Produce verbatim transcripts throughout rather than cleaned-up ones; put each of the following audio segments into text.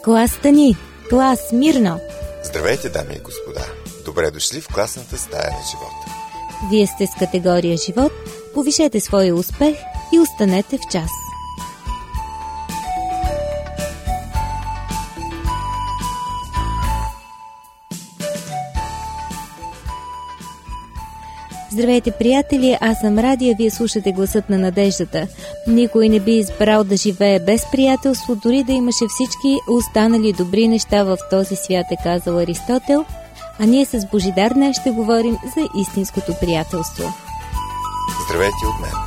Класата ни! Клас, мирно! Здравейте, дами и господа! Добре дошли в класната стая на живота. Вие сте с категория живот, повишете своя успех и останете в час. Здравейте, приятели! Аз съм Ради, а вие слушате гласът на надеждата. Никой не би избрал да живее без приятелство, дори да имаше всички останали добри неща в този свят, е казал Аристотел. А ние с Божидар днес ще говорим за истинското приятелство. Здравейте от мен!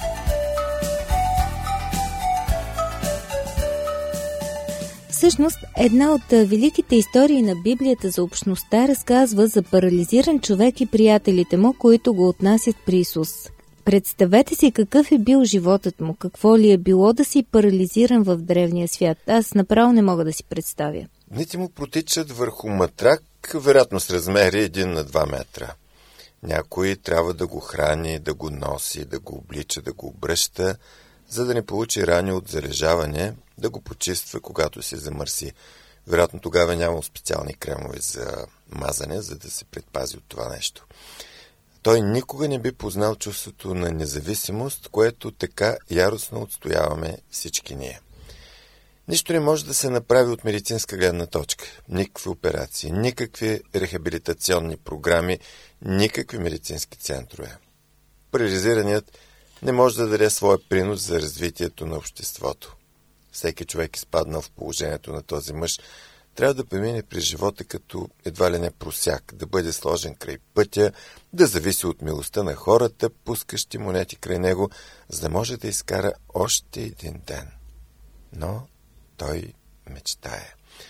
Всъщност, една от великите истории на Библията за общността разказва за парализиран човек и приятелите му, които го отнасят при Исус. Представете си какъв е бил животът му, какво ли е било да си парализиран в древния свят. Аз направо не мога да си представя. Дните му протичат върху матрак, вероятно с размери един на два метра. Някой трябва да го храни, да го носи, да го облича, да го обръща, за да не получи рани от залежаване, да го почиства, когато се замърси. Вероятно тогава няма специални кремове за мазане, за да се предпази от това нещо. Той никога не би познал чувството на независимост, което така яростно отстояваме всички ние. Нищо не може да се направи от медицинска гледна точка. Никакви операции, никакви рехабилитационни програми, никакви медицински центрове. Парализираният не може да даде своя принос за развитието на обществото. Всеки човек, изпаднал в положението на този мъж, трябва да премине през живота като едва ли не просяк, да бъде сложен край пътя, да зависи от милостта на хората, пускащи монети край него, за да може да изкара още един ден. Но той мечтае.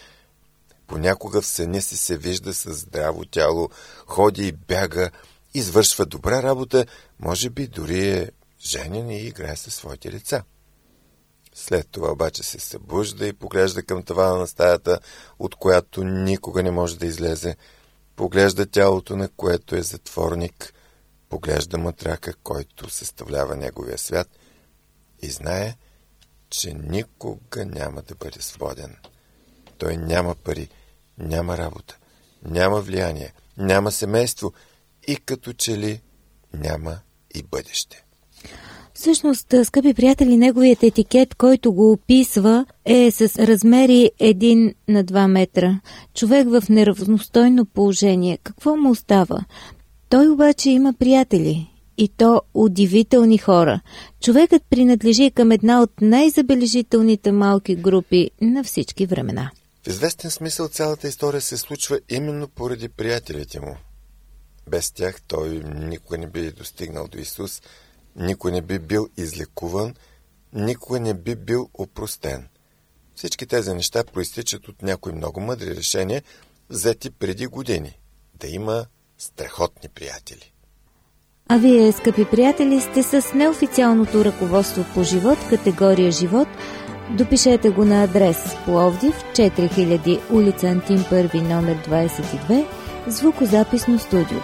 Понякога в съня си се вижда със здраво тяло, ходи и бяга, извършва добра работа, може би дори е женен и играе със своите деца. След това обаче се събужда и поглежда към тавана на стаята, от която никога не може да излезе, поглежда тялото, на което е затворник, поглежда матрака, който съставлява неговия свят и знае, че никога няма да бъде свободен. Той няма пари, няма работа, няма влияние, няма семейство и като че ли няма и бъдеще. Всъщност, скъпи приятели, неговият етикет, който го описва, е с размери един на два метра. Човек в неравностойно положение. Какво му остава? Той обаче има приятели. И то удивителни хора. Човекът принадлежи към една от най-забележителните малки групи на всички времена. В известен смисъл цялата история се случва именно поради приятелите му. Без тях той никога не би достигнал до Исус, никой не би бил излекуван, никой не би бил опростен. Всички тези неща проистичат от някои много мъдри решения, взети преди години. Да има страхотни приятели. А вие, скъпи приятели, сте с неофициалното ръководство по живот, категория живот. Допишете го на адрес Пловдив, четири хиляди, улица Антим първи, номер двадесет и две, звукозаписно студио.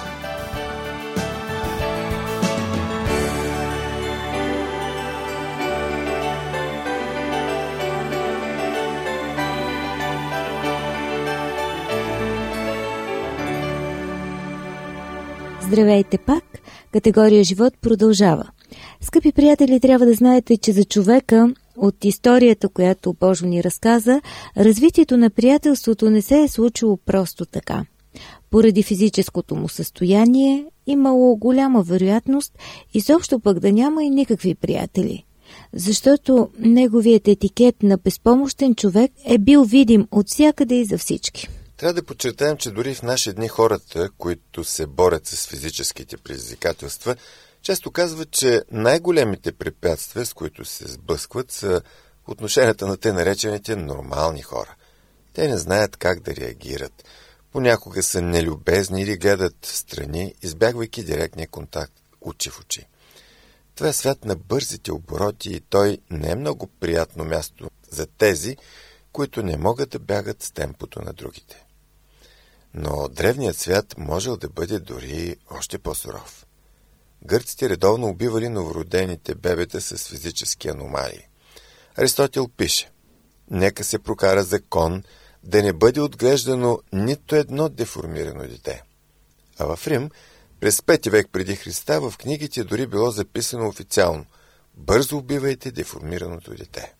Здравейте пак! Категория живот продължава. Скъпи приятели, трябва да знаете, че за човека от историята, която Божо ни разказа, развитието на приятелството не се е случило просто така. Поради физическото му състояние имало голяма вероятност изобщо пък да няма и никакви приятели. Защото неговият етикет на безпомощен човек е бил видим от всякъде и за всички. Трябва да подчертаем, че дори в наши дни хората, които се борят с физическите предизвикателства, често казват, че най-големите препятствия, с които се сблъскват, са отношенията на те наречените нормални хора. Те не знаят как да реагират. Понякога са нелюбезни или гледат встрани, избягвайки директния контакт очи в очи. Това е свят на бързите обороти и той не е много приятно място за тези, които не могат да бягат с темпото на другите. Но древният свят можел да бъде дори още по-суров. Гърците редовно убивали новородените бебета с физически аномалии. Аристотел пише: нека се прокара закон да не бъде отглеждано нито едно деформирано дете. А в Рим, през пети век преди Христа, в книгите дори било записано официално: бързо убивайте деформираното дете.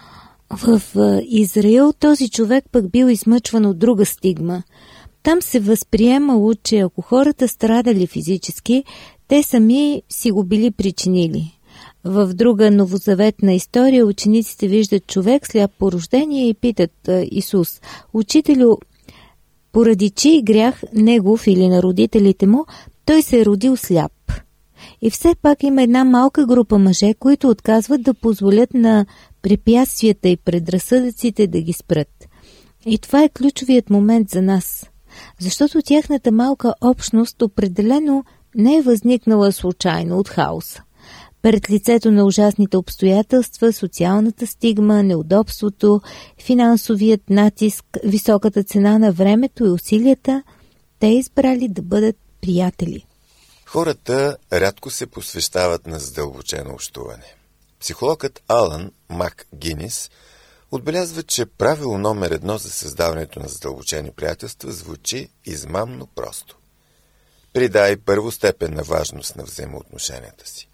В Израил този човек пък бил измъчван от друга стигма. Там се възприемало, че ако хората страдали физически, те сами си го били причинили. В друга новозаветна история учениците виждат човек сляп по рождение и питат Исус: „Учителю, поради чий грях, негов или на родителите му, той се е родил сляп?“ И все пак има една малка група мъже, които отказват да позволят на препятствията и предразсъдъците да ги спрат. И това е ключовият момент за нас, защото тяхната малка общност определено не е възникнала случайно от хаоса. Пред лицето на ужасните обстоятелства, социалната стигма, неудобството, финансовият натиск, високата цена на времето и усилията, те избрали да бъдат приятели. Хората рядко се посвещават на задълбочено общуване. Психологът Алън Мак Гинис отбелязва, че правило номер едно за създаването на задълбочени приятелства звучи измамно просто: придай първостепенна важност на взаимоотношенията си.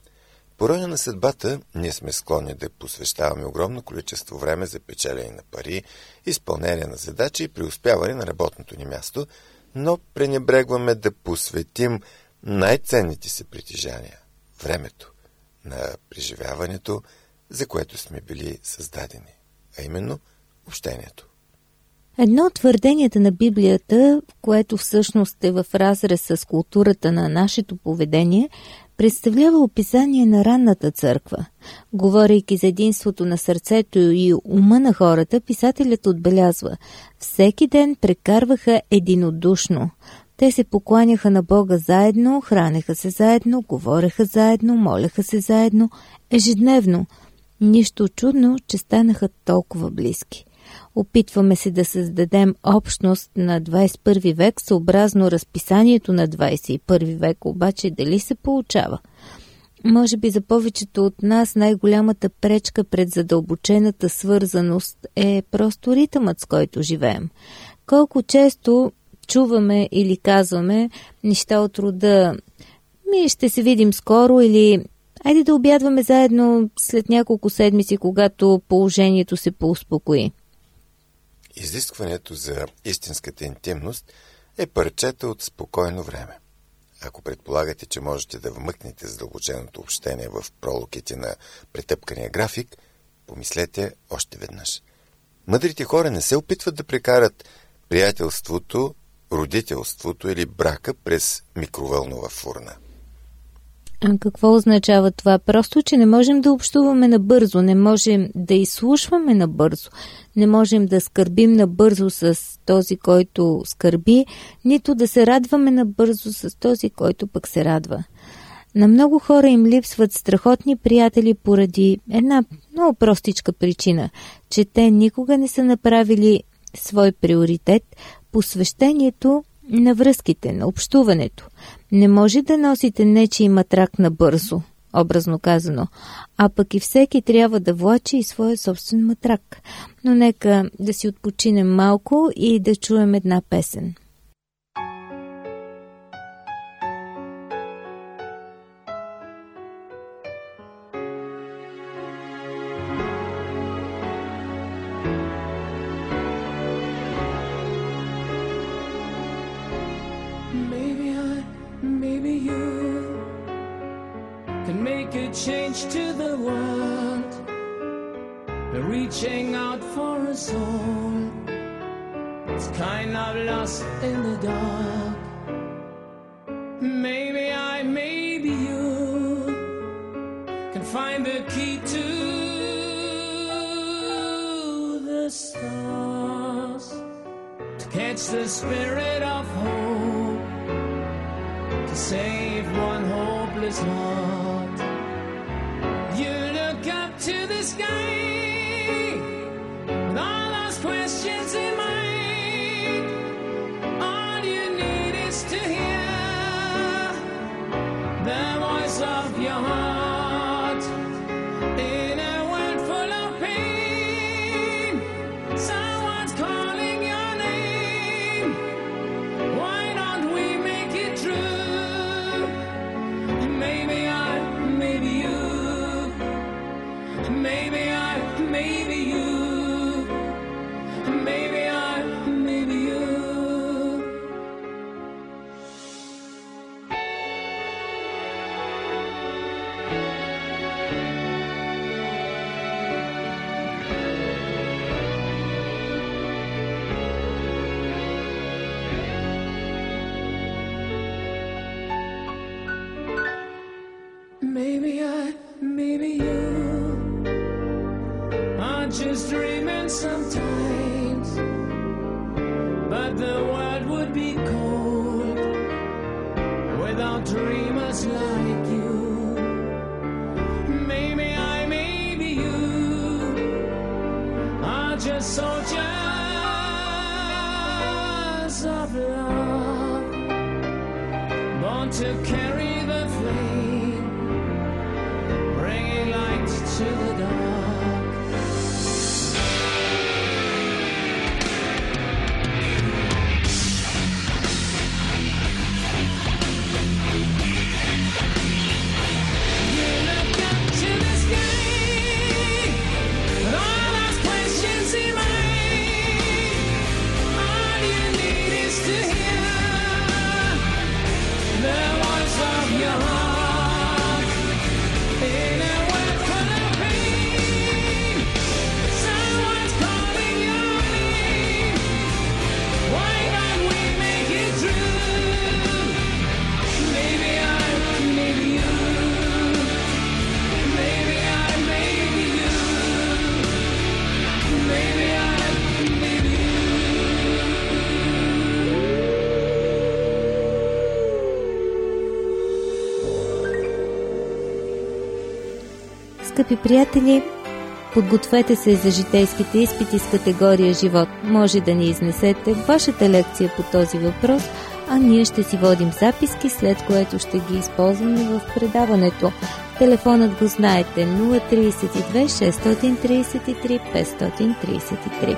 По роня на съдбата ние сме склонни да посвещаваме огромно количество време за печелене на пари, изпълнение на задачи и преуспяване на работното ни място, но пренебрегваме да посветим най-ценните си притежания – времето, на преживяването, за което сме били създадени, а именно общението. Едно от твърденията на Библията, което всъщност е в разрез с културата на нашето поведение, представлява описание на ранната църква. Говорейки за единството на сърцето и ума на хората, писателят отбелязва: всеки ден прекарваха единодушно. Те се покланяха на Бога заедно, хранеха се заедно, говореха заедно, молеха се заедно, ежедневно. Нищо чудно, че станаха толкова близки. Опитваме се да създадем общност на двадесет и първи век, съобразно разписанието на двадесет и първи век, обаче дали се получава? Може би за повечето от нас най-голямата пречка пред задълбочената свързаност е просто ритъмът, с който живеем. Колко често чуваме или казваме неща от рода: „Ми ще се видим скоро“ или „Айде да обядваме заедно след няколко седмици, когато положението се поуспокои“. Изискването за истинската интимност е парчета от спокойно време. Ако предполагате, че можете да вмъкнете задълбоченото общение в пролуките на претъпкания график, помислете още веднъж. Мъдрите хора не се опитват да прекарат приятелството, родителството или брака през микровълнова фурна. А какво означава това? Просто, че не можем да общуваме набързо, не можем да изслушваме набързо, не можем да скърбим набързо с този, който скърби, нито да се радваме набързо с този, който пък се радва. На много хора им липсват страхотни приятели поради една много простичка причина, че те никога не са направили свой приоритет посвещението на връзките, на общуването. Не може да носите нечий матрак набързо, образно казано, а пък и всеки трябва да влачи и своя собствен матрак. Но нека да си отпочинем малко и да чуем една песен. Change to the world, reaching out for us all. It's kind of lost in the dark. Maybe I, maybe you can find the key to the stars, to catch the spirit of hope, to save one hopeless heart. You look up to the sky with all those questions in mind. All you need is to hear the voice of your heart. In a world full of pain, Maybe I, maybe you are just dreaming sometimes, but the world would be cold without dreamers like you. Maybe I, maybe you are just soldiers of love, born to carry the flame, bringing light to the dark. You look up to the sky, with all those questions in mind. All you need is to hear the voice of your heart. In a world full of pain, someone's calling your name. Why don't we make it true? Maybe I, maybe you. Maybe I, maybe you. Maybe I, maybe you. Скъпи приятели, подгответе се за житейските изпити с категория живот. Може да ни изнесете вашата лекция по този въпрос, а ние ще си водим записки, след което ще ги използваме в предаването. Телефонът го знаете: нула три две шест три три пет три три.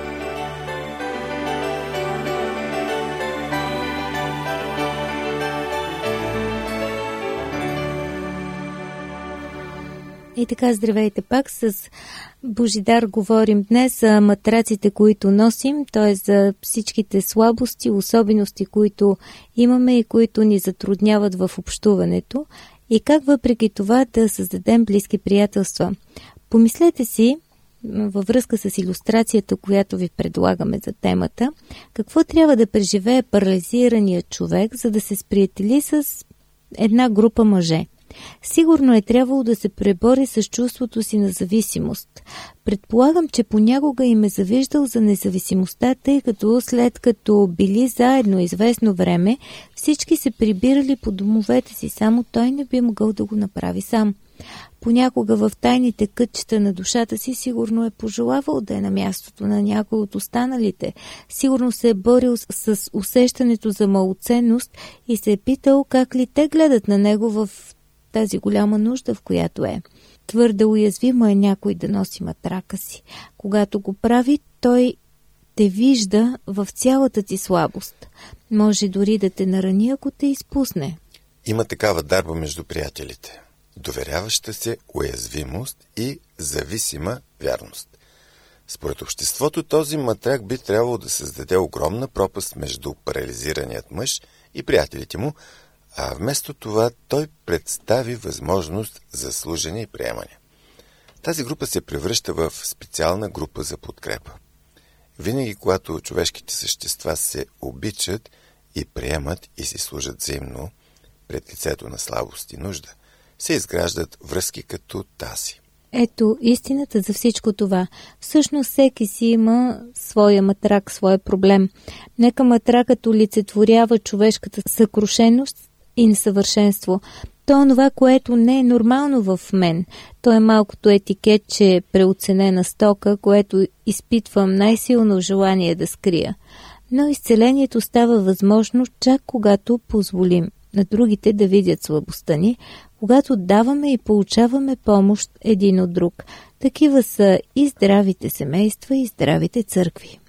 И така, здравейте пак, с Божидар говорим днес за матраците, които носим, т.е. за всичките слабости, особености, които имаме и които ни затрудняват в общуването, и как въпреки това да създадем близки приятелства. Помислете си, във връзка с илюстрацията, която ви предлагаме за темата, какво трябва да преживее парализираният човек, за да се сприятели с една група мъже. Сигурно е трябвало да се пребори с чувството си на зависимост. Предполагам, че понякога им е завиждал за независимостта, тъй като след като били заедно известно време, всички се прибирали по домовете си, само той не би могъл да го направи сам. Понякога в тайните кътчета на душата си сигурно е пожелавал да е на мястото на някой от останалите. Сигурно се е борил с усещането за малоценност и се е питал как ли те гледат на него в тази голяма нужда, в която е. Твърде уязвимо е някой да носи матрака си. Когато го прави, той те вижда в цялата ти слабост. Може дори да те нарани, ако те изпусне. Има такава дарба между приятелите. Доверяваща се уязвимост и зависима вярност. Според обществото този матрак би трябвало да създаде огромна пропаст между парализираният мъж и приятелите му, а вместо това той представи възможност за служене и приемане. Тази група се превръща в специална група за подкрепа. Винаги, когато човешките същества се обичат и приемат и си служат взаимно пред лицето на слабост и нужда, се изграждат връзки като тази. Ето истината за всичко това. Всъщност всеки си има своя матрак, своя проблем. Нека матракът олицетворява човешката съкрушеност и несъвършенство. То е това, което не е нормално в мен. То е малкото етикетче преоценена стока, което изпитвам най-силно желание да скрия. Но изцелението става възможно чак когато позволим на другите да видят слабостта ни, когато даваме и получаваме помощ един от друг. Такива са и здравите семейства, и здравите църкви.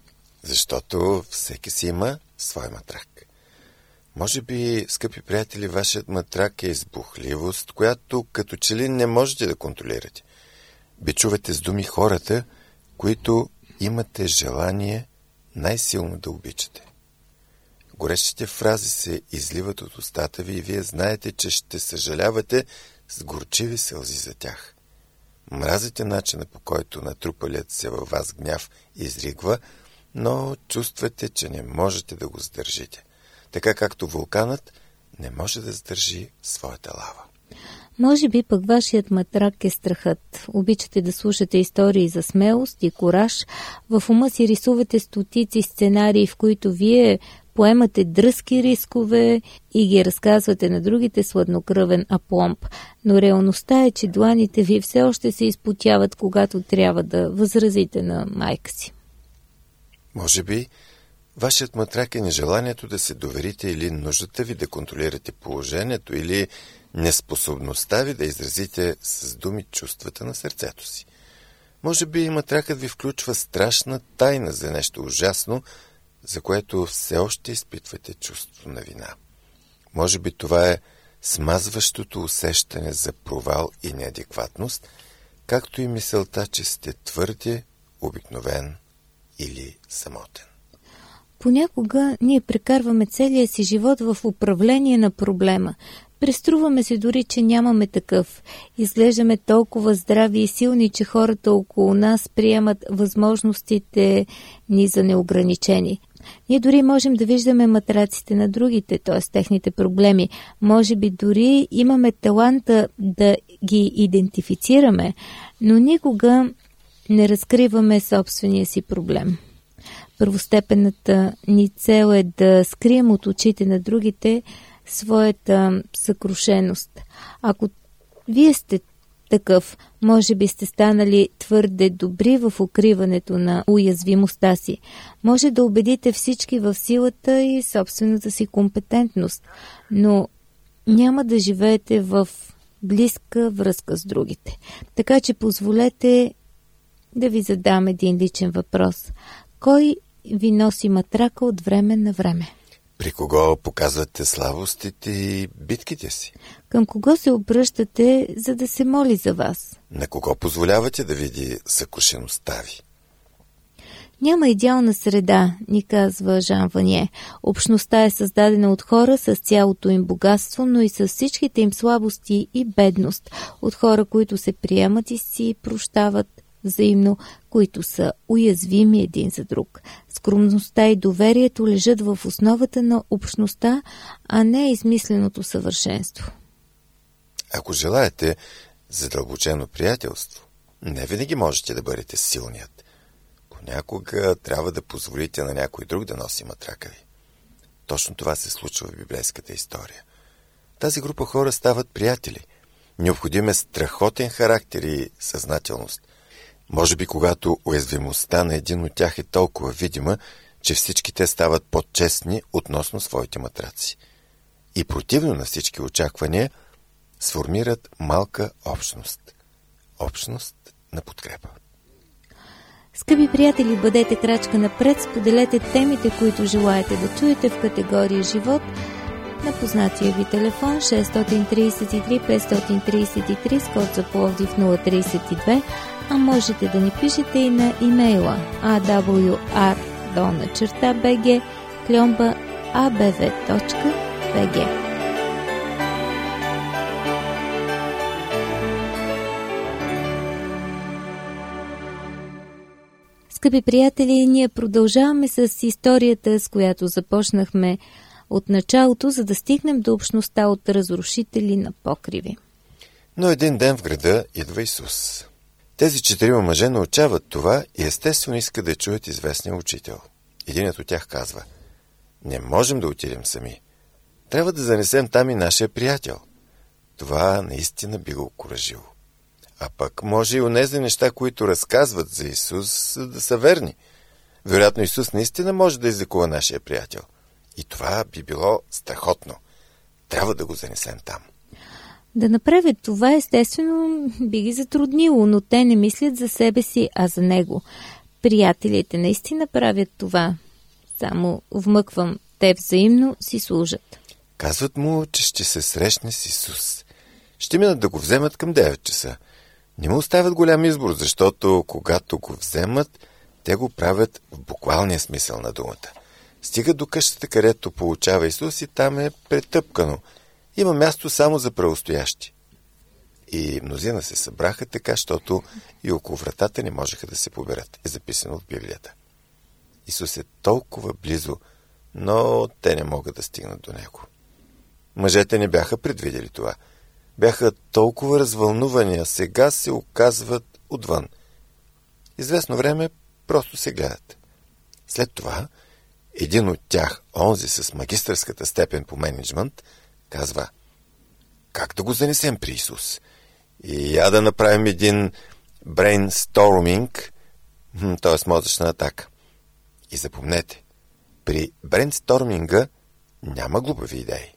Защото всеки си има свой матрак. Може би, скъпи приятели, вашият матрак е избухливост, която като че ли не можете да контролирате. Бичувате с думи хората, които имате желание най-силно да обичате. Горещите фрази се изливат от устата ви и вие знаете, че ще съжалявате с горчиви сълзи за тях. Мразите начина, по който натрупалият се във вас гняв изригва, но чувствате, че не можете да го сдържите. Така както вулканът не може да сдържи своята лава. Може би пък вашият матрак е страхът. Обичате да слушате истории за смелост и кураж. В ума си рисувате стотици сценарии, в които вие поемате дръзки рискове и ги разказвате на другите с хладнокръвен апломб. Но реалността е, че дланите ви все още се изпотяват, когато трябва да възразите на майка си. Може би вашият матрак е нежеланието да се доверите или нуждата ви да контролирате положението, или неспособността ви да изразите с думи чувствата на сърцето си. Може би матракът ви включва страшна тайна за нещо ужасно, за което все още изпитвате чувство на вина. Може би това е смазващото усещане за провал и неадекватност, както и мисълта, че сте твърде обикновен или самотен. Понякога ние прекарваме целия си живот в управление на проблема. Преструваме се дори, че нямаме такъв. Изглеждаме толкова здрави и силни, че хората около нас приемат възможностите ни за неограничени. Ние дори можем да виждаме матраците на другите, т.е. техните проблеми. Може би дори имаме таланта да ги идентифицираме, но никога не разкриваме собствения си проблем. Първостепенната ни цел е да скрием от очите на другите своята съкрушеност. Ако вие сте такъв, може би сте станали твърде добри в укриването на уязвимостта си. Може да убедите всички в силата и собствената си компетентност, но няма да живеете в близка връзка с другите. Така че позволете да ви задам един личен въпрос. Кой ви носи матрака от време на време? При кого показвате слабостите и битките си? Към кого се обръщате, за да се моли за вас? На кого позволявате да види съкрушеността ви? Няма идеална среда, ни казва Жан Вание. Общността е създадена от хора с цялото им богатство, но и с всичките им слабости и бедност. От хора, които се приемат и си прощават взаимно, които са уязвими един за друг. Скромността и доверието лежат в основата на общността, а не измисленото съвършенство. Ако желаете задълбочено приятелство, не винаги можете да бъдете силният. Понякога трябва да позволите на някой друг да носи матрака ви. Точно това се случва в библейската история. Тази група хора стават приятели. Необходим е страхотен характер и съзнателност. Може би когато уязвимостта на един от тях е толкова видима, че всички те стават по-честни относно своите матраци. И противно на всички очаквания, сформират малка общност. Общност на подкрепа. Скъпи приятели, бъдете крачка напред, споделете темите, които желаете да чуете в категория живот на познатия ви телефон шест три три пет три три с код за Пловдив нула три две, а можете да ни пишете и на имейла a w r долна черта b g кльомба a b v точка b g. Скъпи приятели, ние продължаваме с историята, с която започнахме от началото, за да стигнем до общността от разрушители на покриви. Но един ден в града идва Исус. Тези четирима мъже научават това и естествено искат да чуят известния учител. Единият от тях казва: не можем да отидем сами. Трябва да занесем там и нашия приятел. Това наистина би го окуражило. А пък може и онези неща, които разказват за Исус, да са верни. Вероятно Исус наистина може да излекува нашия приятел. И това би било страхотно. Трябва да го занесем там. Да направят това, естествено, би ги затруднило, но те не мислят за себе си, а за него. Приятелите наистина правят това. Само вмъквам, те взаимно си служат. Казват му, че ще се срещне с Исус. Ще минат да го вземат към девет часа. Не му оставят голям избор, защото когато го вземат, те го правят в буквалния смисъл на думата. Стигат до къщата, където получава Исус, и там е претъпкано. Има място само за правостоящи. И мнозина се събраха така, защото и около вратата не можеха да се поберат. Е записано в Библията. Исус е толкова близо, но те не могат да стигнат до него. Мъжете не бяха предвидели това. бяха толкова развълнувани, а сега се оказват отвън. Известно време просто се гледат. След това един от тях, онзи с магистърската степен по мениджмънт, казва: как да го занесем при Исус? И я да направим един брейнсторминг, т.е. мозъчна атака. И запомнете, при брейнсторминга няма глупави идеи.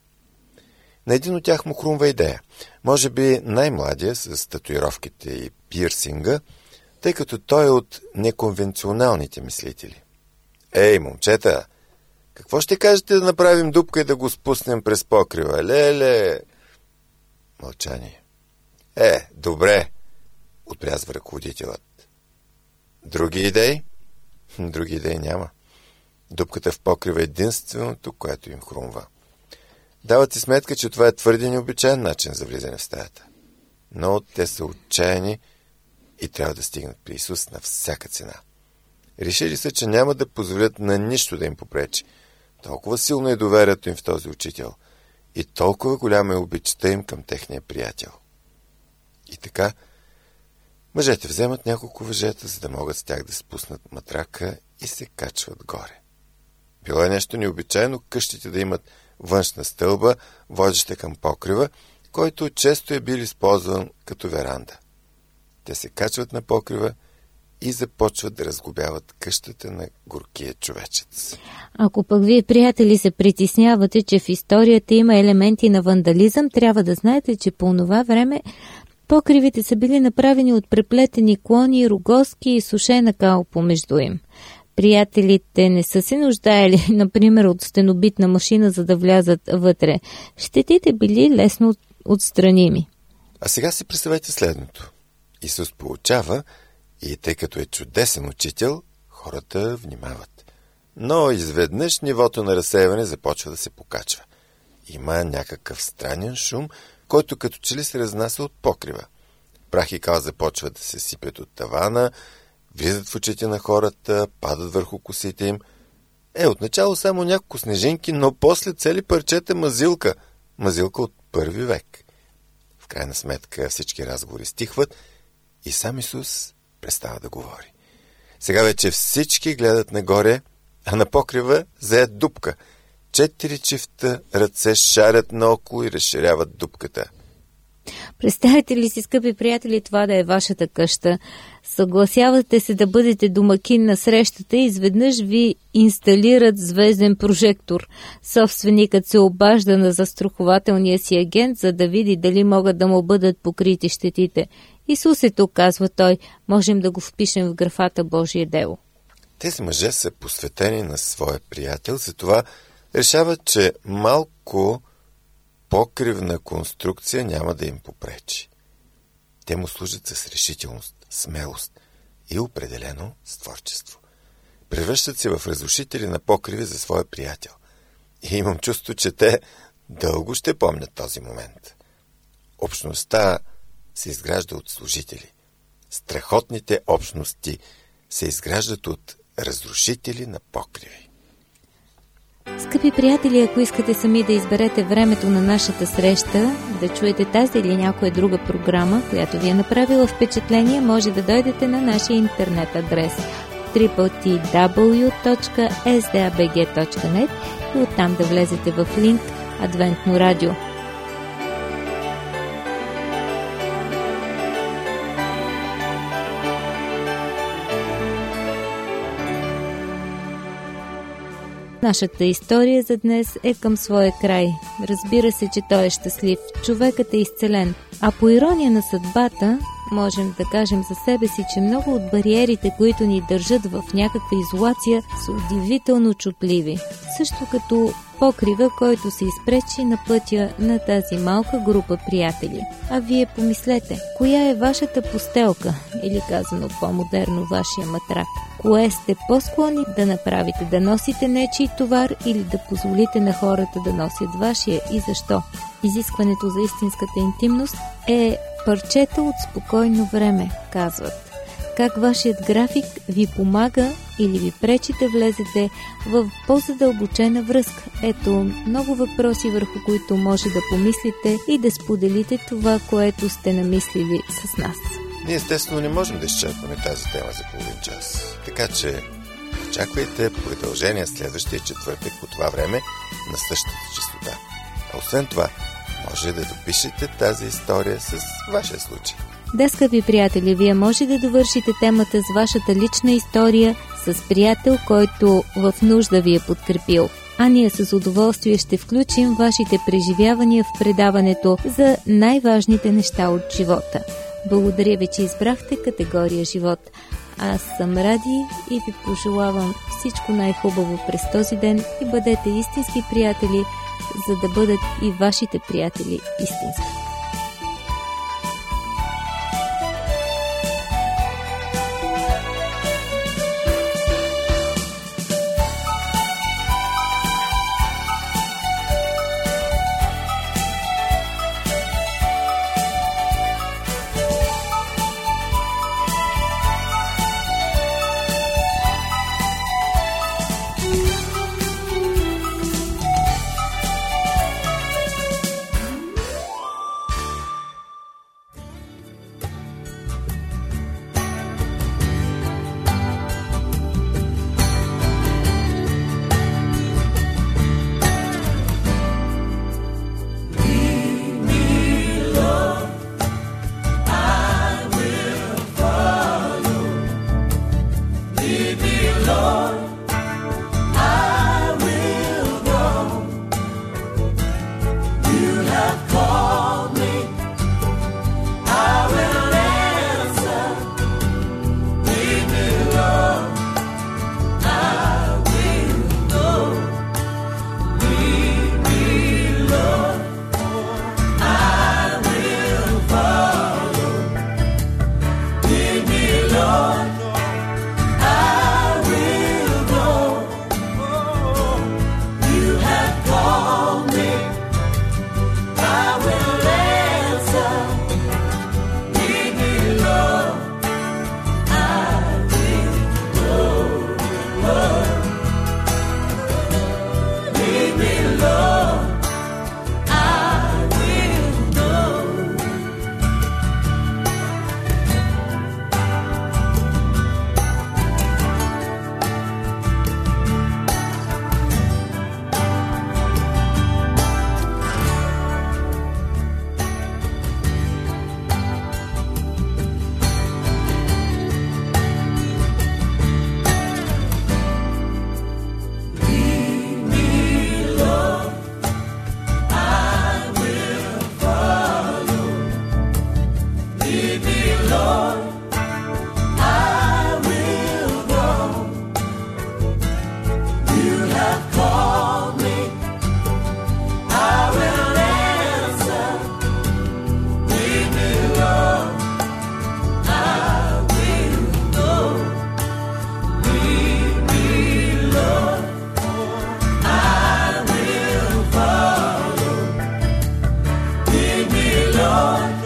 На един от тях му хрумва идея. Може би най-младия с татуировките и пирсинга, тъй като той е от неконвенционалните мислители. Ей, момчета, какво ще кажете да направим дупка и да го спуснем през покрива? Леле! Мълчание. Е, добре, отбелязва ръководителят. Други идеи? Други идеи няма. Дупката в покрива е единственото, което им хрумва. Дават си сметка, че това е твърде необичайен начин за влизане в стаята. Но те са отчаяни и трябва да стигнат при Исус на всяка цена. Решили са, че няма да позволят на нищо да им попречи. Толкова силно е доверието им в този учител и толкова голяма е обичта им към техния приятел. И така, мъжете вземат няколко въжета, за да могат с тях да спуснат матрака и се качват горе. Било е нещо необичайно къщите да имат външна стълба, водеща към покрива, който често е бил използван като веранда. Те се качват на покрива и започват да разглобяват къщата на горкия човечец. Ако пък вие, приятели, се притеснявате, че в историята има елементи на вандализъм, трябва да знаете, че по това време покривите са били направени от преплетени клони, рогозки и сушена кал помежду им. Приятелите не са се нуждаели, например, от стенобитна машина, за да влязат вътре. Щетите били лесно отстраними. А сега си представете следното. Исус получава и тъй като е чудесен учител, хората внимават. Но изведнъж нивото на разсейване започва да се покачва. Има някакъв странен шум, който като че ли се разнася от покрива. Прах и кал започват да се сипят от тавана, влизат в очите на хората, падат върху косите им. Е, отначало само няколко снежинки, но после цели парчета мазилка. Мазилка от първи век. В крайна сметка всички разговори стихват и сам Исус престава да говори. Сега вече всички гледат нагоре, а на покрива заед дупка. Четири чифта ръце шарят наоколо и разширяват дупката. Представете ли си, скъпи приятели, това да е вашата къща? Съгласявате се да бъдете домакин на срещата и изведнъж ви инсталират звезден прожектор. Собственикът се обажда на застрахователния си агент, за да види дали могат да му бъдат покрити щетите. Исус е тук, казва той, можем да го впишем в графата Божие дело. Тези мъже са посветени на своя приятел, затова решават, че малко покривна конструкция няма да им попречи. Те му служат с решителност, смелост и определено с творчество. Превръщат се в разрушители на покриви за своя приятел. И имам чувство, че те дълго ще помнят този момент. Общността се изгражда от служители. Страхотните общности се изграждат от разрушители на покриви. Скъпи приятели, ако искате сами да изберете времето на нашата среща, да чуете тази или някоя друга програма, която ви е направила впечатление, може да дойдете на нашия интернет адрес дабъл ю дабъл ю дабъл ю точка ес ди ей би джи точка нет и оттам да влезете в линк Адвентно радио. Нашата история за днес е към своя край. Разбира се, че той е щастлив. Човекът е изцелен. А по ирония на съдбата, можем да кажем за себе си, че много от бариерите, които ни държат в някаква изолация, са удивително чутливи. Също като покрива, който се изпречи на пътя на тази малка група приятели. А вие помислете, коя е вашата постелка, или казано по-модерно, вашия матрак? Кое сте по-склонни да направите, да носите нечий товар или да позволите на хората да носят вашия и защо? Изискването за истинската интимност е парчета от спокойно време, казват. Как вашият график ви помага или ви пречи да влезете в по-задълбочена връзка? Ето много въпроси, върху които може да помислите и да споделите това, което сте намислили с нас. Ние естествено не можем да изчерпаме тази тема за половин час. Така че очаквайте продължение следващия четвъртък по това време на същата честота. А освен това, може да допишете тази история с вашия случай. Да, скъпи приятели, вие може да довършите темата с вашата лична история с приятел, който в нужда ви е подкрепил. А ние с удоволствие ще включим вашите преживявания в предаването за най-важните неща от живота. Благодаря ви, че избрахте категория живот. Аз съм Ради и ви пожелавам всичко най-хубаво през този ден и бъдете истински приятели, за да бъдат и вашите приятели истински. Lord.